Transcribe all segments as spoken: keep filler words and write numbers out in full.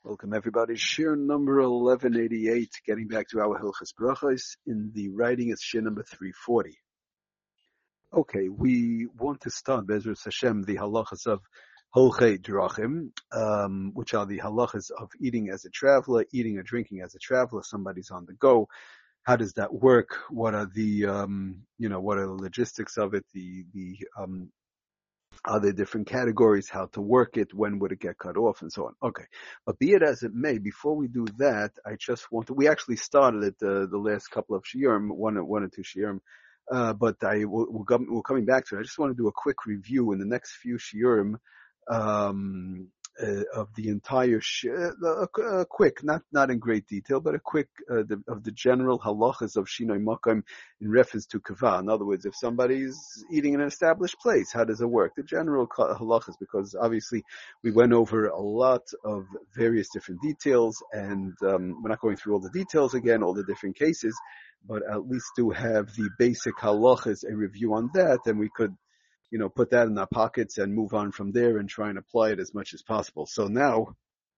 Welcome everybody. Shir number eleven eighty-eight, getting back to our Hilchas Brachos. In the writing, it's shir number three forty. Okay, we want to start, Bezras Hashem, the halachas of Holchei Drachim, um, which are the halachas of eating as a traveler, eating or drinking as a traveler. Somebody's on the go. How does that work? What are the, um, you know, what are the logistics of it? The, the, um, Are there different categories, how to work it, when would it get cut off, and so on. Okay. But be it as it may, before we do that, I just want to, we actually started it uh, the last couple of shiurim, one, one or two shiurim, uh, but I, we're, we're coming back to it. I just want to do a quick review in the next few shiurim, um, uh, of the entire, sh- uh, uh, quick, not, not in great detail, but a quick, uh, the, of the general halachas of Shinoi Makam in reference to kava. In other words, if somebody's eating in an established place, how does it work? The general halachas, because obviously we went over a lot of various different details, and um, we're not going through all the details again, all the different cases, but at least to have the basic halachas, a review on that, and we could, you know, put that in our pockets and move on from there and try and apply it as much as possible. So now,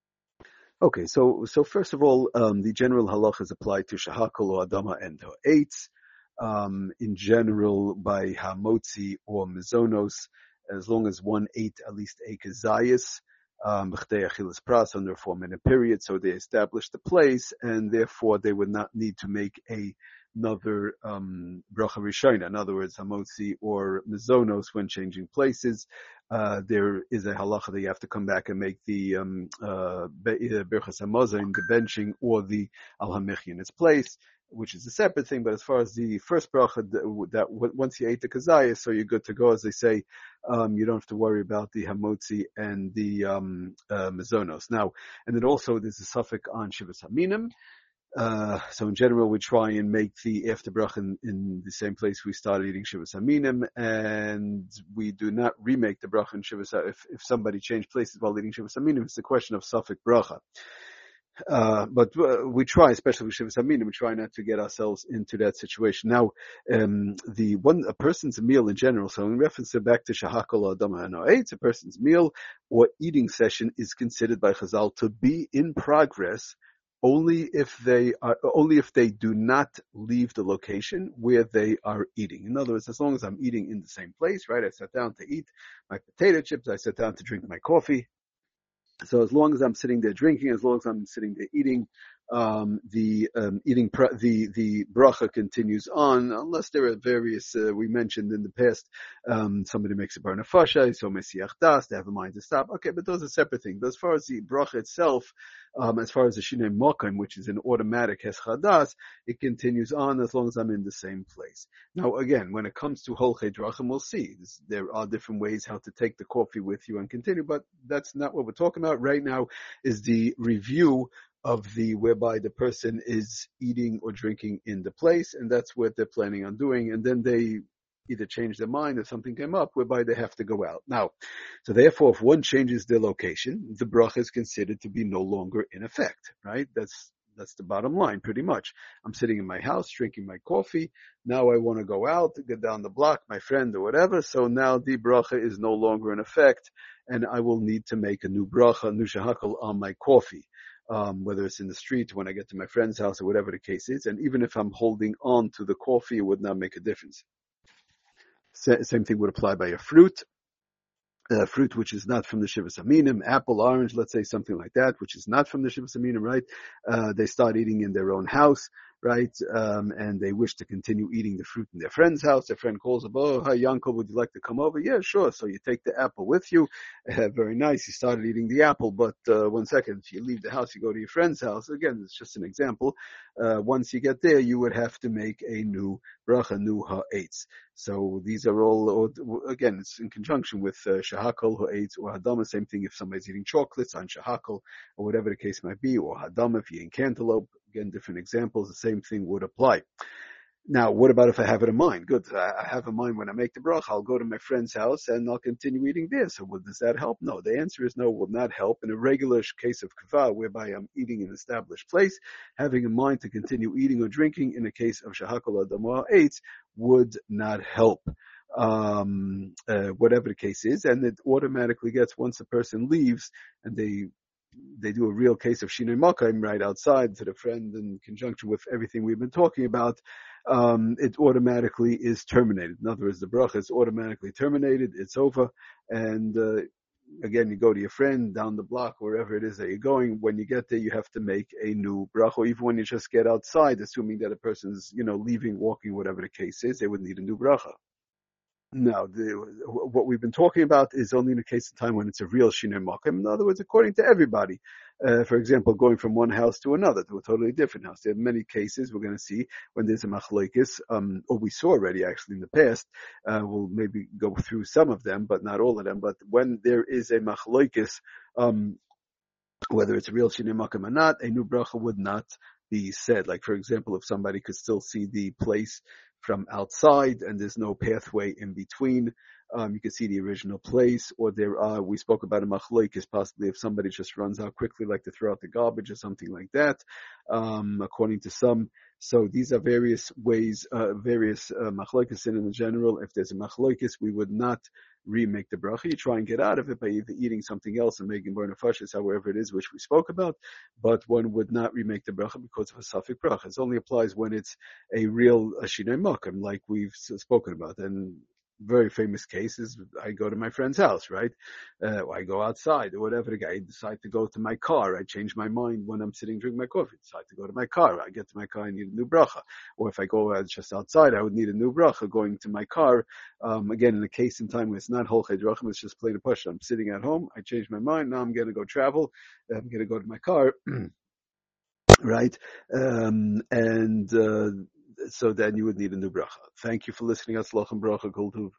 okay, so so first of all, um, the general halachas apply to shahakal or adama and ha'etz. Um, in general, by hamotzi or mizonos, as long as one ate at least a kazayas, um, pras, under a four-minute period, so they established the place, and therefore they would not need to make a another um, bracha rishona. In other words, hamotzi or mizonos when changing places. Uh, there is a halacha that you have to come back and make the um, uh, berachas hamazon, the benching, or the al hamich in its place, which is a separate thing. But as far as the first bracha, that, that once you ate the kazayah, so you're good to go, as they say, um, you don't have to worry about the hamotzi and the um, uh, mizonos. Now, and then also there's a suffix on shivas haminim. Uh, so in general, we try and make the after bracha in, in the same place we started eating shivas haminim, and we do not remake the bracha in shivas. If if somebody changed places while eating shivas haminim, it's a question of suffix bracha. Uh, but uh, we try, especially with shivas haminim, we try not to get ourselves into that situation. Now, um, the one a person's meal in general. So in reference to back to shahakol adama and ha'etz, a person's meal or eating session is considered by Chazal to be in progress only if they are, only if they do not leave the location where they are eating. In other words, as long as I'm eating in the same place, right? I sat down to eat my potato chips, I sat down to drink my coffee. So as long as I'm sitting there drinking, as long as I'm sitting there eating, um, the um, eating pr- the the bracha continues on, unless there are various uh, we mentioned in the past. Um, somebody makes a bar nefasha, so mesiach das, they have a mind to stop. Okay, but those are separate things. But as far as the bracha itself, um, as far as the shinei mokim, which is an automatic heschadas, it continues on as long as I'm in the same place. Now, again, when it comes to holchei drachim, we'll see this, there are different ways how to take the coffee with you and continue, but that's not what we're talking about right now. Is the review of the whereby the person is eating or drinking in the place, and that's what they're planning on doing, and then they either change their mind or something came up whereby they have to go out. Now, so therefore, if one changes their location, the bracha is considered to be no longer in effect, right? That's That's the bottom line, pretty much. I'm sitting in my house, drinking my coffee. Now I want to go out, get down the block, my friend or whatever. So now the bracha is no longer in effect, and I will need to make a new bracha, a new shahakal on my coffee. Um, whether it's in the street, when I get to my friend's house, or whatever the case is. And even if I'm holding on to the coffee, it would not make a difference. Sa- same thing would apply by a fruit. Uh, fruit which is not from the shivas haminim, apple, orange, let's say something like that, which is not from the shivas haminim, right? Uh, they start eating in their own house, right? Um, and they wish to continue eating the fruit in their friend's house. Their friend calls up, oh, hi, Yanko, would you like to come over? Yeah, sure. So you take the apple with you. Uh, very nice. You started eating the apple, but uh, one second, if you leave the house, you go to your friend's house. Again, it's just an example. Uh, once you get there, you would have to make a new bracha, new ha'etz. So these are all, again, it's in conjunction with uh, shahakol, ha'etz, or hadama. Same thing if somebody's eating chocolates on shahakol, or whatever the case might be, or hadama if you're eating cantaloupe. Again, different examples, the same thing would apply. Now, what about if I have it in mind? Good, I have in mind when I make the bracha, I'll go to my friend's house and I'll continue eating there. So well, does that help? No, the answer is no, will not help. In a regular case of kava, whereby I'm eating in an established place, having in mind to continue eating or drinking in a case of shahakol adama eitz would not help. Um, uh, whatever the case is, and it automatically gets, once a person leaves and they they do a real case of Shinoi Makayim right outside to the friend in conjunction with everything we've been talking about, um, it automatically is terminated. In other words, the bracha is automatically terminated. It's over. And, uh, again, you go to your friend down the block, wherever it is that you're going. When you get there, you have to make a new bracha. Even when you just get outside, assuming that a person's, you know, leaving, walking, whatever the case is, they would need a new bracha. Now, the, what we've been talking about is only in the case of time when it's a real Shinoi Makom. In other words, according to everybody. Uh, for example, going from one house to another, to a totally different house. There are many cases we're going to see when there's a machlokes, um, or we saw already actually in the past. Uh, we'll maybe go through some of them, but not all of them. But when there is a machlokes, um, whether it's a real Shinoi Makom or not, a new bracha would not be said. Like, for example, if somebody could still see the place from outside and there's no pathway in between, um, you can see the original place, or there are, we spoke about a machlokes, possibly if somebody just runs out quickly, like to throw out the garbage or something like that, um, according to some. So these are various ways, uh, various uh, machlokes in general. If there's a machlokes, we would not remake the bracha. You try and get out of it by either eating something else and making burn fashis, however it is, which we spoke about, but one would not remake the bracha because of a safek bracha. It only applies when it's a real Shinoi Makom, like we've spoken about. And very famous cases, I go to my friend's house, right? Uh, I go outside or whatever. The guy, I decide to go to my car. I change my mind when I'm sitting drinking my coffee. I decide to go to my car. I get to my car, I need a new bracha. Or if I go uh, just outside, I would need a new bracha going to my car. Um, again, in the case in time when it's not holched drachim, it's just plain a pasha. I'm sitting at home. I change my mind. Now I'm going to go travel. I'm going to go to my car. Right? Um, and, uh, so then you would need a new bracha. Thank you for listening. Atzlach and bracha kol tuv.